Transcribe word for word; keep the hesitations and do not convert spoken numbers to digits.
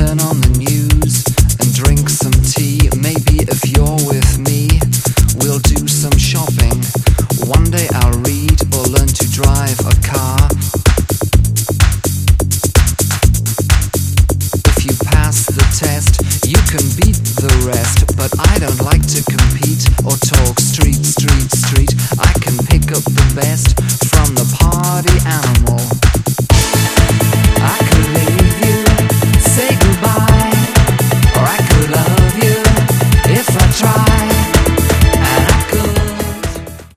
turn on the news and drink some tea. Maybe if you're with me, we'll do some shopping. One day I'll read or learn to drive a car. If you pass the test, you can beat the rest. But I don't like to compete or talk street, street, street. I can pick up the best from the party animal. I